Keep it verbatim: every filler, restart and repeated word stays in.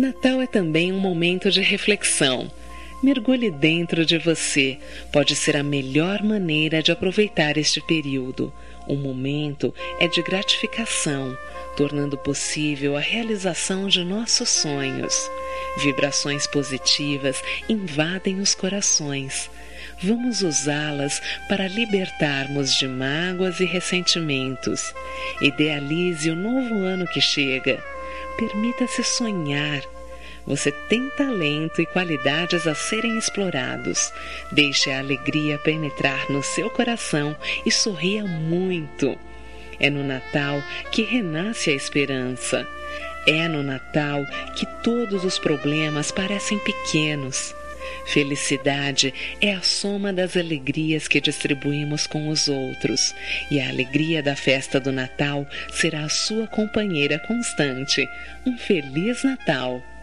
Natal é também um momento de reflexão. Mergulhe dentro de você. Pode ser a melhor maneira de aproveitar este período. O momento é de gratificação, tornando possível a realização de nossos sonhos. Vibrações positivas invadem os corações. Vamos usá-las para libertarmos de mágoas e ressentimentos. Idealize o novo ano que chega. Permita-se sonhar. Você tem talento e qualidades a serem explorados. Deixe a alegria penetrar no seu coração e sorria muito. É no Natal que renasce a esperança. É no Natal que todos os problemas parecem pequenos. Felicidade é a soma das alegrias que distribuímos com os outros, e a alegria da festa do Natal será a sua companheira constante. Um Feliz Natal!